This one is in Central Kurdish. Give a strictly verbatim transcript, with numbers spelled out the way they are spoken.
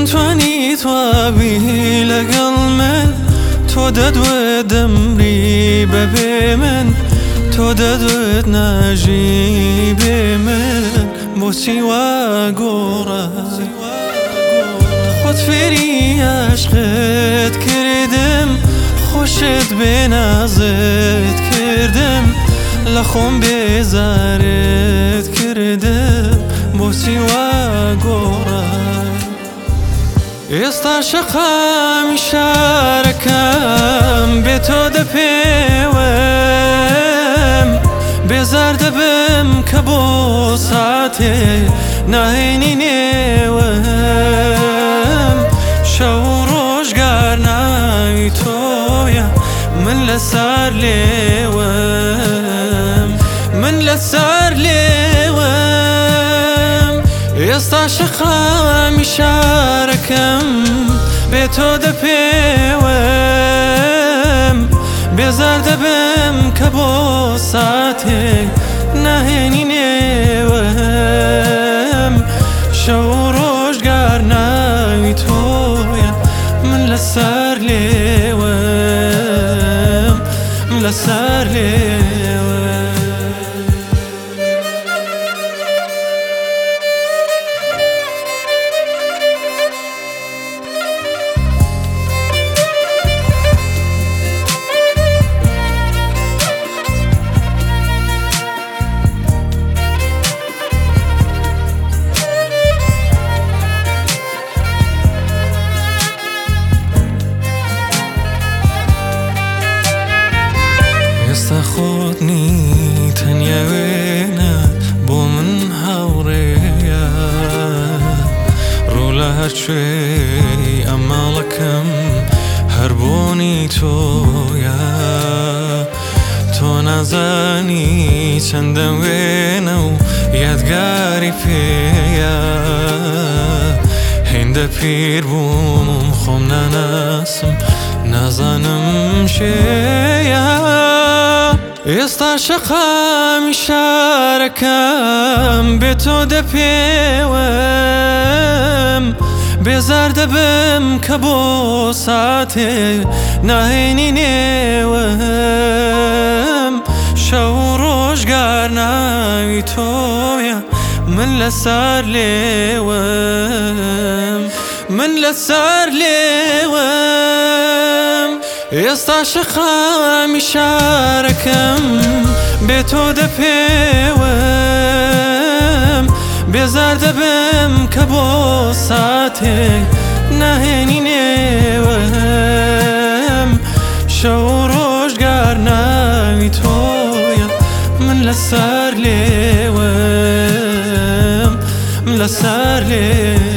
توانی توابی لەگەڵ من تۆ دەدوێت دەمری بەبێ من تۆ دەدوێت ناژی بێ من بۆچی وا گۆڕە خۆت فێری عاشقت کردم خۆشت بێ نازت کردم لە خۆم بێزارت کردم بۆچی وا گۆڕە ئێستا شەقامی شارەکەم بێ تۆ دەپێوم بێزار دەبم کە بۆ ساتێ ناهێنی نێوم شەو ڕۆژگار ناوی تۆیە من لەسەر لێوم من لەسەر لێوم ئێستا شەقامی شارەکەم بێ تۆ دەپێوم بێزار دەبم کە بۆ ساتێک ناهێنی نێوم شەو ڕۆژگار ناوی تۆیە من لەسەر لێوم من لەسەر لێوم ئێستا خۆتنی تەنیا وێنە بۆ من هاوڕێیە ڕوو لە هەرکوێی ئەماڵەکەم هەر بۆنی تۆیە تۆ نازانی چەندە وێنە و یادگاری پێیە هێندە پیر بووم خۆم ناناسم نازانم شێیە ئێستا شەقامی شارەکەم بێ تۆ دەپێوم بێزار دەبم کە بۆ ساتێ ناهێنی نێوم شەو ڕۆژگار ناوی تۆیە من لەسەر لێوم من لەسەر لێوم ئێستا شەقامی شارەکەم بێ تۆ دەپێوم بێزار دەبم کە بۆ ساتێک ناهێنی نێوم شەو ڕۆژگار ناوی تۆیە من لەسەر لێوم من لەسەر لێوم